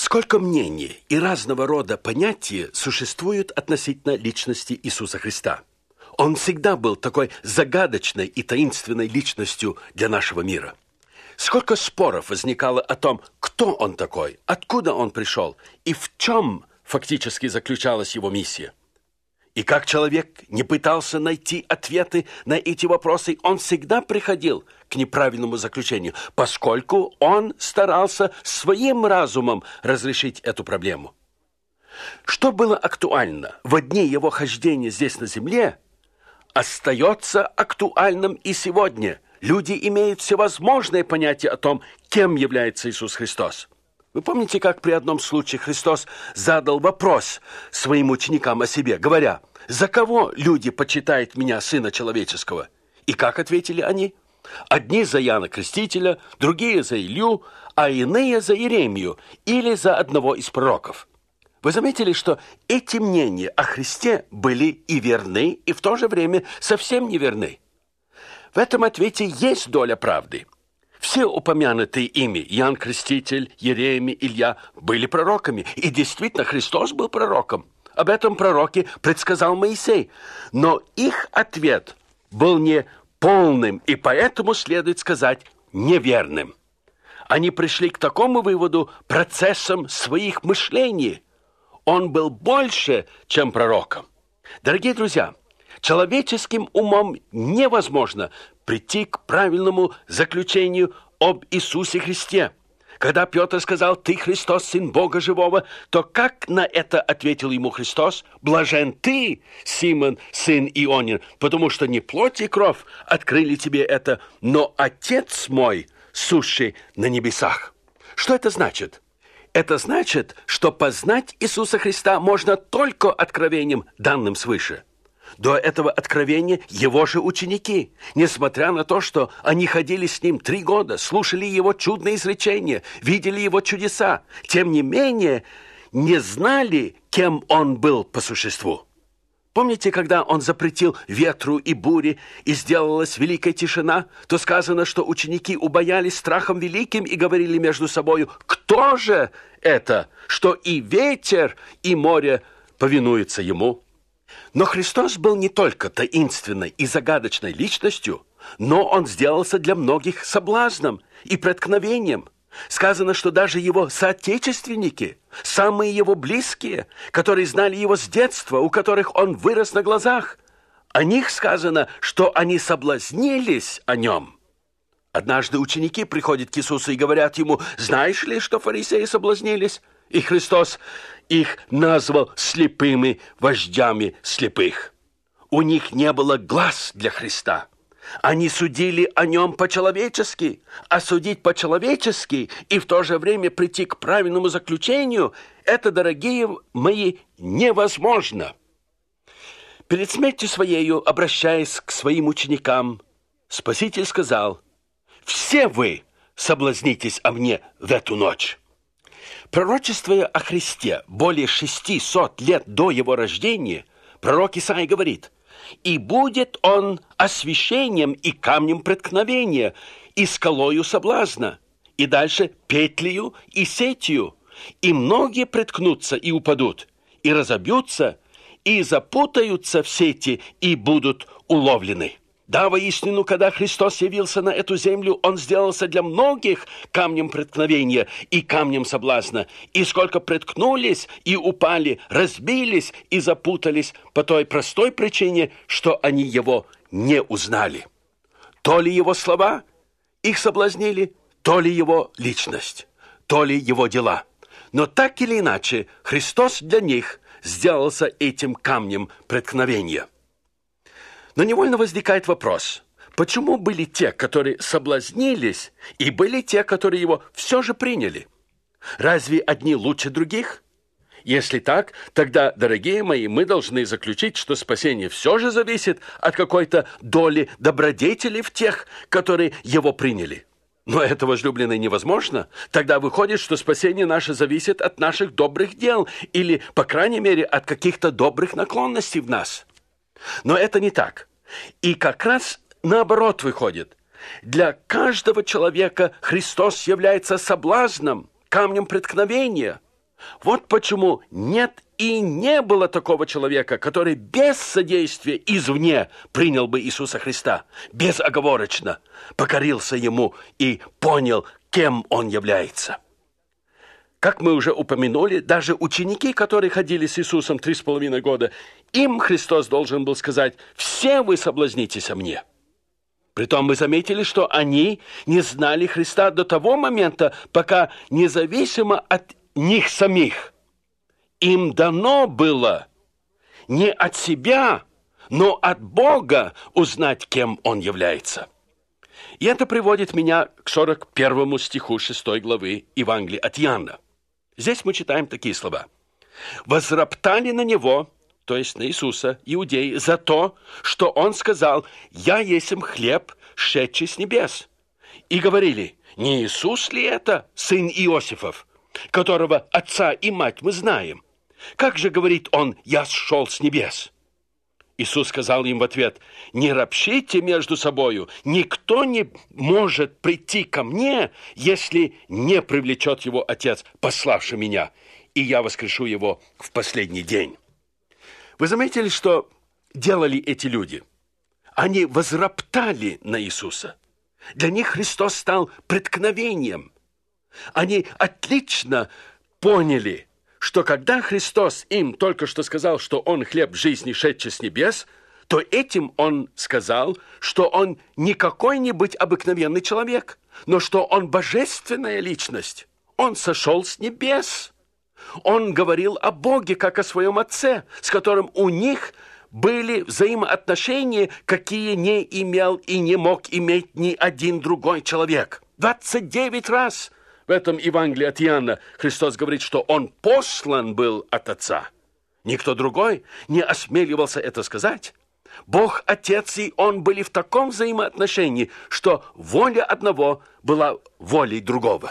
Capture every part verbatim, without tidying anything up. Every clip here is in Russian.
Сколько мнений и разного рода понятий существуют относительно личности Иисуса Христа. Он всегда был такой загадочной и таинственной личностью для нашего мира. Сколько споров возникало о том, кто он такой, откуда он пришел и в чем фактически заключалась его миссия. И как человек не пытался найти ответы на эти вопросы, он всегда приходил к неправильному заключению, поскольку он старался своим разумом разрешить эту проблему. Что было актуально в дни его хождения здесь на земле, остается актуальным и сегодня. Люди имеют всевозможные понятия о том, кем является Иисус Христос. Вы помните, как при одном случае Христос задал вопрос своим ученикам о себе, говоря: «За кого люди почитают меня, Сына Человеческого?» И как ответили они? Одни за Иоанна Крестителя, другие за Илью, а иные за Иеремию или за одного из пророков. Вы заметили, что эти мнения о Христе были и верны, и в то же время совсем не верны? В этом ответе есть доля правды. Все упомянутые ими, Иоанн Креститель, Иеремия, Илья, были пророками. И действительно, Христос был пророком. Об этом пророке предсказал Моисей. Но их ответ был не полным, и поэтому следует сказать неверным. Они пришли к такому выводу процессом своих мышлений. Он был больше, чем пророком. Дорогие друзья, человеческим умом невозможно прийти к правильному заключению об Иисусе Христе. Когда Петр сказал: «Ты Христос, Сын Бога Живого», то как на это ответил ему Христос? «Блажен ты, Симон, сын Ионин, потому что не плоть и кровь открыли тебе это, но Отец мой, сущий на небесах». Что это значит? Это значит, что познать Иисуса Христа можно только откровением, данным свыше. До этого откровения его же ученики, несмотря на то, что они ходили с ним три года, слушали его чудные изречения, видели его чудеса, тем не менее не знали, кем он был по существу. Помните, когда он запретил ветру и буре, и сделалась великая тишина, то сказано, что ученики убоялись страхом великим и говорили между собою: «Кто же это, что и ветер, и море повинуются ему?» Но Христос был не только таинственной и загадочной личностью, но он сделался для многих соблазном и преткновением. Сказано, что даже его соотечественники, самые его близкие, которые знали его с детства, у которых он вырос на глазах, о них сказано, что они соблазнились о нем. Однажды ученики приходят к Иисусу и говорят ему: «Знаешь ли, что фарисеи соблазнились?» И Христос их назвал слепыми вождями слепых. У них не было глаз для Христа. Они судили о нем по-человечески, а судить по-человечески и в то же время прийти к правильному заключению – это, дорогие мои, невозможно. Перед смертью своею, обращаясь к своим ученикам, Спаситель сказал: «Все вы соблазнитесь о мне в эту ночь». Пророчествуя о Христе более шестисот лет до его рождения, пророк Исаия говорит: «И будет он освящением и камнем преткновения, и скалою соблазна, и дальше петлею и сетью, и многие преткнутся и упадут, и разобьются, и запутаются в сети, и будут уловлены». Да, воистину, когда Христос явился на эту землю, Он сделался для многих камнем преткновения и камнем соблазна. И сколько преткнулись и упали, разбились и запутались по той простой причине, что они Его не узнали. То ли Его слова их соблазнили, то ли Его личность, то ли Его дела. Но так или иначе, Христос для них сделался этим камнем преткновения. Но невольно возникает вопрос: почему были те, которые соблазнились, и были те, которые его все же приняли? Разве одни лучше других? Если так, тогда, дорогие мои, мы должны заключить, что спасение все же зависит от какой-то доли добродетели в тех, которые его приняли. Но это, возлюбленные, невозможно. Тогда выходит, что спасение наше зависит от наших добрых дел или, по крайней мере, от каких-то добрых наклонностей в нас. Но это не так. И как раз наоборот выходит. Для каждого человека Христос является соблазном, камнем преткновения. Вот почему нет и не было такого человека, который без содействия извне принял бы Иисуса Христа, безоговорочно покорился Ему и понял, кем Он является. Как мы уже упомянули, даже ученики, которые ходили с Иисусом три с половиной года, им Христос должен был сказать: «Все вы соблазнитесь о мне». Притом мы заметили, что они не знали Христа до того момента, пока независимо от них самих им дано было не от себя, но от Бога узнать, кем Он является. И это приводит меня к сорок первому стиху шестой главы Евангелия от Иоанна. Здесь мы читаем такие слова. «Возроптали на Него», то есть на Иисуса, иудеи, за то, что Он сказал: «Я есмь хлеб, шедший с небес». И говорили: «Не Иисус ли это, сын Иосифов, которого отца и мать мы знаем? Как же, говорит Он, я сшел с небес?» Иисус сказал им в ответ: «Не ропщите между собою, никто не может прийти ко мне, если не привлечет его Отец, пославший меня, и я воскрешу его в последний день». Вы заметили, что делали эти люди? Они возроптали на Иисуса. Для них Христос стал преткновением. Они отлично поняли, что когда Христос им только что сказал, что Он хлеб жизни, шедший с небес, то этим Он сказал, что Он не какой-нибудь обыкновенный человек, но что Он божественная личность. Он сошел с небес. Он говорил о Боге, как о своем Отце, с которым у них были взаимоотношения, какие не имел и не мог иметь ни один другой человек. двадцать девять раз в этом Евангелии от Иоанна Христос говорит, что Он послан был от Отца. Никто другой не осмеливался это сказать. Бог, Отец и Он были в таком взаимоотношении, что воля одного была волей другого.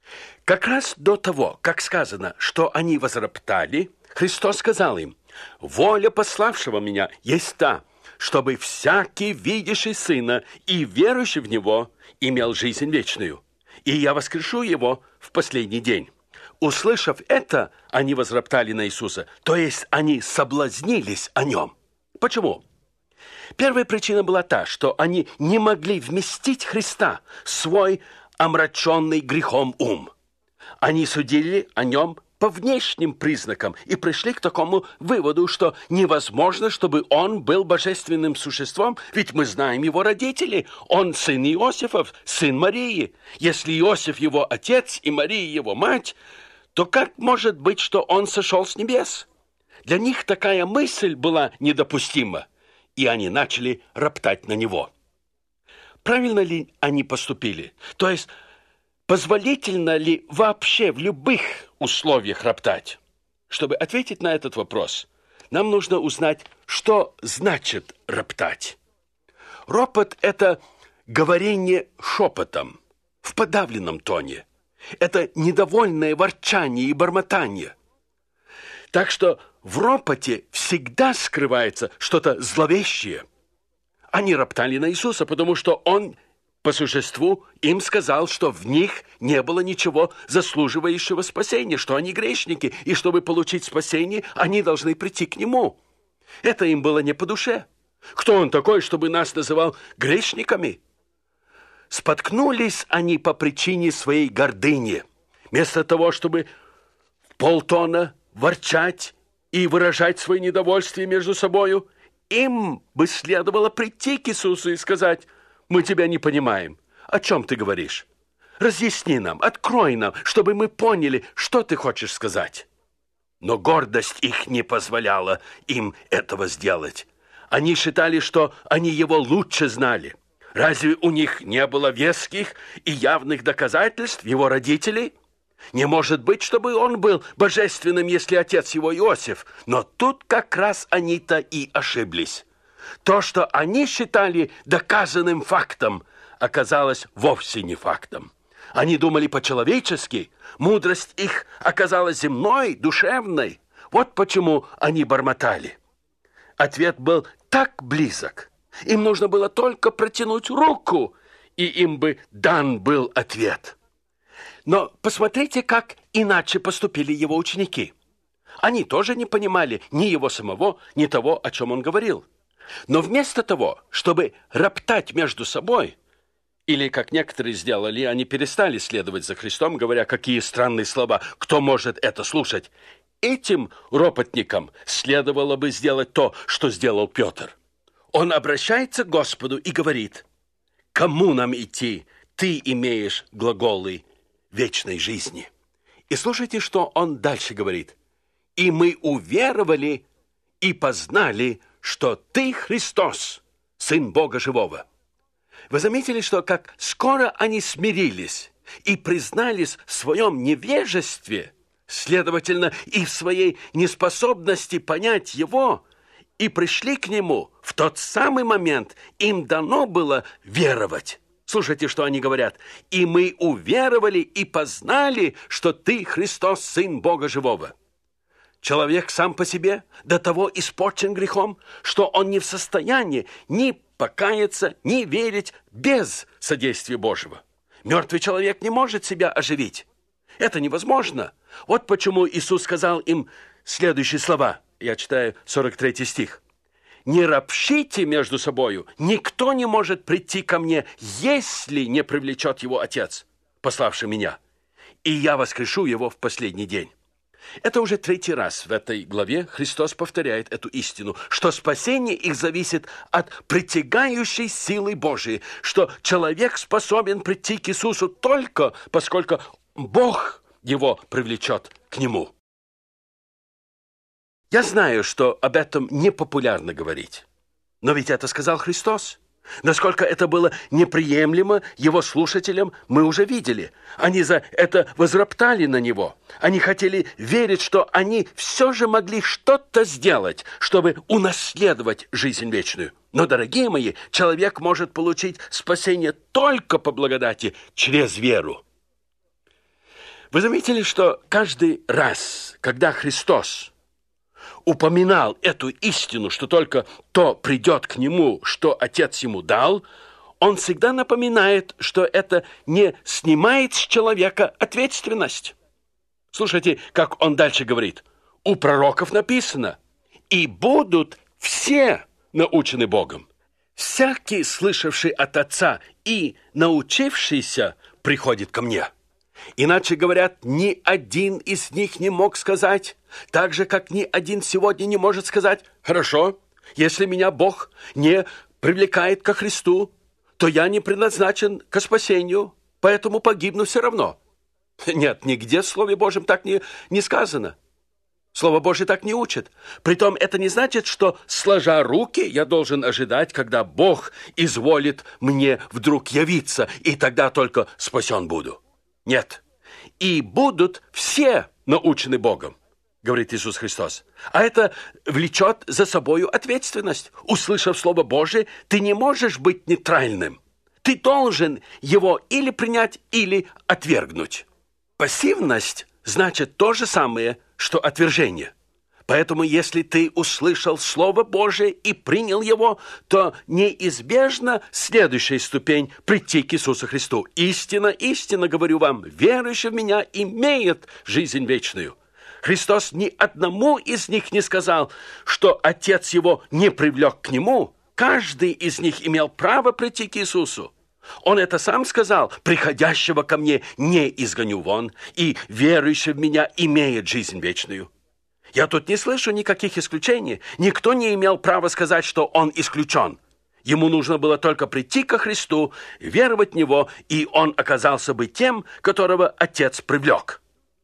Как раз до того, как сказано, что они возроптали, Христос сказал им: «Воля пославшего меня есть та, чтобы всякий, видящий Сына и верующий в Него, имел жизнь вечную, и я воскрешу его в последний день». Услышав это, они возроптали на Иисуса, то есть они соблазнились о Нем. Почему? Первая причина была та, что они не могли вместить Христа в свой омраченный грехом ум. Они судили о Нем по внешним признакам и пришли к такому выводу, что невозможно, чтобы Он был божественным существом, ведь мы знаем Его родителей. Он сын Иосифов, сын Марии. Если Иосиф Его отец и Мария Его мать, то как может быть, что Он сошел с небес? Для них такая мысль была недопустима, и они начали роптать на Него. Правильно ли они поступили? То есть, позволительно ли вообще в любых условиях роптать? Чтобы ответить на этот вопрос, нам нужно узнать, что значит роптать. Ропот – это говорение шепотом, в подавленном тоне. Это недовольное ворчание и бормотание. Так что в ропоте всегда скрывается что-то зловещее. Они роптали на Иисуса, потому что Он по существу им сказал, что в них не было ничего заслуживающего спасения, что они грешники, и чтобы получить спасение, они должны прийти к Нему. Это им было не по душе. Кто Он такой, чтобы нас называл грешниками? Споткнулись они по причине своей гордыни. Вместо того, чтобы в полтона ворчать и выражать свое недовольствие между собою, им бы следовало прийти к Иисусу и сказать: «Мы тебя не понимаем. О чем ты говоришь? Разъясни нам, открой нам, чтобы мы поняли, что ты хочешь сказать». Но гордость их не позволяла им этого сделать. Они считали, что они Его лучше знали. Разве у них не было веских и явных доказательств Его родителей? Не может быть, чтобы Он был божественным, если отец Его Иосиф. Но тут как раз они-то и ошиблись. То, что они считали доказанным фактом, оказалось вовсе не фактом. Они думали по-человечески, мудрость их оказалась земной, душевной. Вот почему они бормотали. Ответ был так близок. Им нужно было только протянуть руку, и им бы дан был ответ. Но посмотрите, как иначе поступили его ученики. Они тоже не понимали ни его самого, ни того, о чем он говорил. Но вместо того, чтобы роптать между собой, или, как некоторые сделали, они перестали следовать за Христом, говоря, какие странные слова, кто может это слушать, этим ропотникам следовало бы сделать то, что сделал Петр. Он обращается к Господу и говорит: «Кому нам идти? Ты имеешь глаголы вечной жизни». И слушайте, что он дальше говорит. «И мы уверовали и познали, что Ты Христос, Сын Бога Живого». Вы заметили, что как скоро они смирились и признались в своем невежестве, следовательно, и в своей неспособности понять Его, и пришли к Нему, в тот самый момент им дано было веровать. Слушайте, что они говорят. «И мы уверовали и познали, что Ты Христос, Сын Бога Живого». Человек сам по себе до того испорчен грехом, что он не в состоянии ни покаяться, ни верить без содействия Божьего. Мертвый человек не может себя оживить. Это невозможно. Вот почему Иисус сказал им следующие слова. Я читаю сорок третий стих. «Не ропщите между собою, никто не может прийти ко мне, если не привлечет его Отец, пославший меня, и я воскрешу его в последний день». Это уже третий раз в этой главе Христос повторяет эту истину, что спасение их зависит от притягающей силы Божией, что человек способен прийти к Иисусу только поскольку Бог его привлечет к Нему. Я знаю, что об этом непопулярно говорить, но ведь это сказал Христос. Насколько это было неприемлемо его слушателям, мы уже видели. Они за это возроптали на него. Они хотели верить, что они все же могли что-то сделать, чтобы унаследовать жизнь вечную. Но, дорогие мои, человек может получить спасение только по благодати через веру. Вы заметили, что каждый раз, когда Христос упоминал эту истину, что только то придет к нему, что Отец ему дал, он всегда напоминает, что это не снимает с человека ответственность. Слушайте, как он дальше говорит. У пророков написано: «И будут все научены Богом. Всякий, слышавший от Отца и научившийся, приходит ко мне». Иначе говорят, ни один из них не мог сказать, так же, как ни один сегодня не может сказать: «Хорошо, если меня Бог не привлекает ко Христу, то я не предназначен к спасению, поэтому погибну все равно». Нет, нигде в Слове Божьем так не, не сказано. Слово Божье так не учит. Притом это не значит, что, сложа руки, я должен ожидать, когда Бог изволит мне вдруг явиться, и тогда только спасен буду. Нет. «И будут все научены Богом», говорит Иисус Христос. А это влечет за собою ответственность. Услышав Слово Божие, ты не можешь быть нейтральным. Ты должен его или принять, или отвергнуть. Пассивность значит то же самое, что отвержение. Поэтому, если ты услышал Слово Божие и принял его, то неизбежна следующая ступень – прийти к Иисусу Христу. Истинно, истинно говорю вам, верующий в Меня имеет жизнь вечную. Христос ни одному из них не сказал, что Отец его не привлек к Нему. Каждый из них имел право прийти к Иисусу. Он это сам сказал: «Приходящего ко мне не изгоню вон, и верующий в Меня имеет жизнь вечную». Я тут не слышу никаких исключений. Никто не имел права сказать, что он исключен. Ему нужно было только прийти ко Христу, веровать в Него, и он оказался бы тем, которого Отец привлек.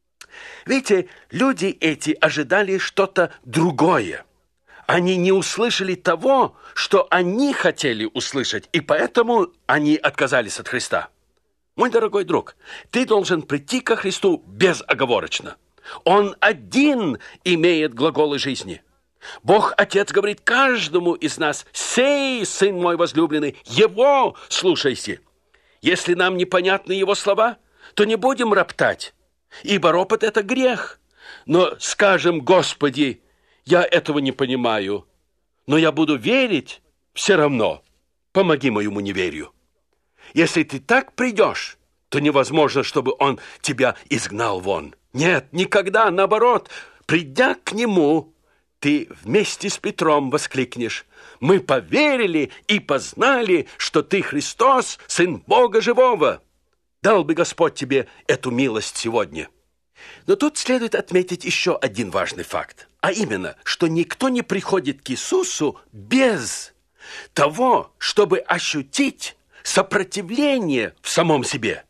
Видите, люди эти ожидали что-то другое. Они не услышали того, что они хотели услышать, и поэтому они отказались от Христа. Мой дорогой друг, ты должен прийти ко Христу безоговорочно. Он один имеет глаголы жизни. Бог Отец говорит каждому из нас: «Сей, Сын мой возлюбленный, Его слушайся». Если нам непонятны Его слова, то не будем роптать, ибо ропот – это грех. Но скажем: «Господи, я этого не понимаю, но я буду верить все равно. Помоги моему неверию». Если ты так придешь, то невозможно, чтобы Он тебя изгнал вон. Нет, никогда, наоборот, придя к Нему, ты вместе с Петром воскликнешь: «Мы поверили и познали, что Ты Христос, Сын Бога Живого». Дал бы Господь тебе эту милость сегодня. Но тут следует отметить еще один важный факт, а именно, что никто не приходит к Иисусу без того, чтобы ощутить сопротивление в самом себе.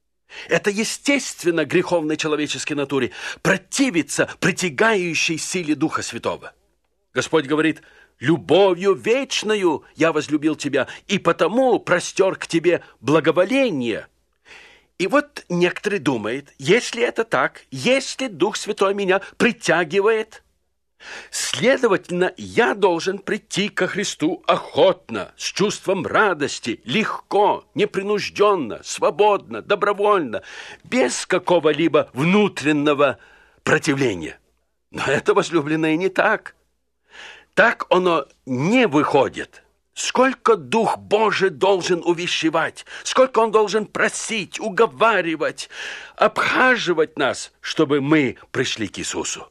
Это естественно греховной человеческой натуре противиться притягающей силе Духа Святого. Господь говорит: «Любовью вечною я возлюбил тебя, и потому простер к тебе благоволение». И вот некоторые думают, если это так, если Дух Святой меня притягивает, следовательно, я должен прийти ко Христу охотно, с чувством радости, легко, непринужденно, свободно, добровольно, без какого-либо внутреннего противления. Но это, возлюбленное, не так. Так оно не выходит. Сколько Дух Божий должен увещевать, сколько Он должен просить, уговаривать, обхаживать нас, чтобы мы пришли к Иисусу.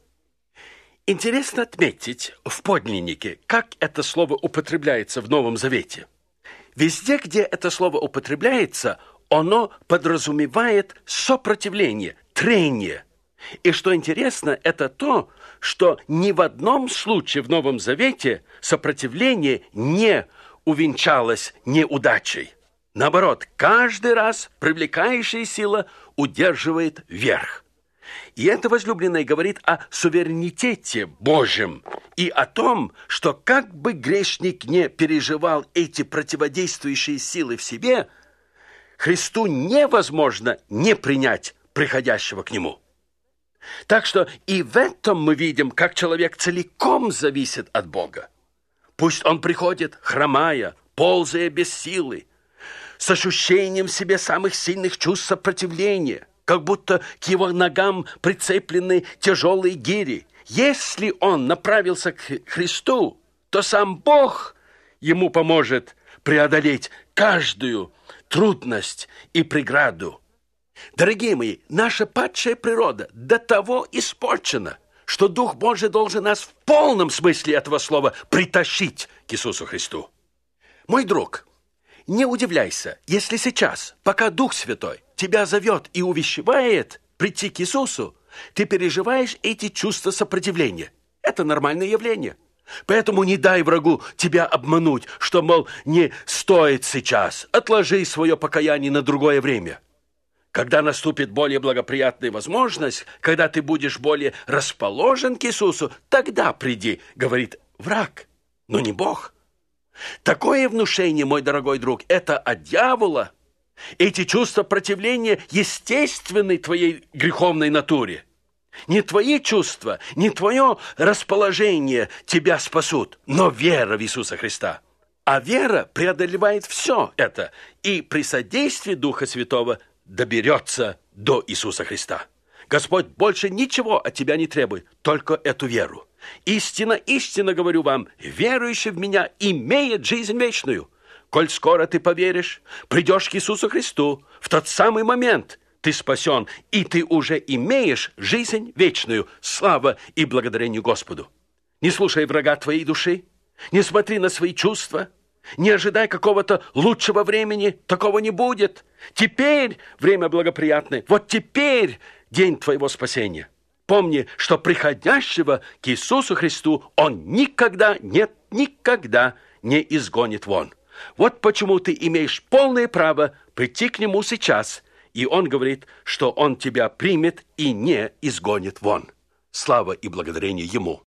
Интересно отметить в подлиннике, как это слово употребляется в Новом Завете. Везде, где это слово употребляется, оно подразумевает сопротивление, трение. И что интересно, это то, что ни в одном случае в Новом Завете сопротивление не увенчалось неудачей. Наоборот, каждый раз привлекающая сила удерживает верх. И это, возлюбленное, говорит о суверенитете Божьем и о том, что как бы грешник не переживал эти противодействующие силы в себе, Христу невозможно не принять приходящего к Нему. Так что и в этом мы видим, как человек целиком зависит от Бога. Пусть он приходит, хромая, ползая без силы, с ощущением в себе самых сильных чувств сопротивления, как будто к его ногам прицеплены тяжелые гири. Если он направился к Христу, то сам Бог ему поможет преодолеть каждую трудность и преграду. Дорогие мои, наша падшая природа до того испорчена, что Дух Божий должен нас в полном смысле этого слова притащить к Иисусу Христу. Мой друг, не удивляйся, если сейчас, пока Дух Святой тебя зовет и увещевает прийти к Иисусу, ты переживаешь эти чувства сопротивления. Это нормальное явление. Поэтому не дай врагу тебя обмануть, что, мол, не стоит сейчас. Отложи свое покаяние на другое время. Когда наступит более благоприятная возможность, когда ты будешь более расположен к Иисусу, тогда приди, говорит враг, но не Бог. Такое внушение, мой дорогой друг, это от дьявола. Эти чувства противления естественны твоей греховной натуре. Не твои чувства, не твое расположение тебя спасут, но вера в Иисуса Христа. А вера преодолевает все это и при содействии Духа Святого доберется до Иисуса Христа. Господь больше ничего от тебя не требует, только эту веру. Истинно, истинно говорю вам, верующий в Меня имеет жизнь вечную. Коль скоро ты поверишь, придешь к Иисусу Христу, в тот самый момент ты спасен, и ты уже имеешь жизнь вечную. Слава и благодарение Господу. Не слушай врага твоей души, не смотри на свои чувства, не ожидай какого-то лучшего времени, такого не будет. Теперь время благоприятное, вот теперь день твоего спасения. Помни, что приходящего к Иисусу Христу Он никогда, нет, никогда не изгонит вон. Вот почему ты имеешь полное право прийти к Нему сейчас, и Он говорит, что Он тебя примет и не изгонит вон. Слава и благодарение Ему.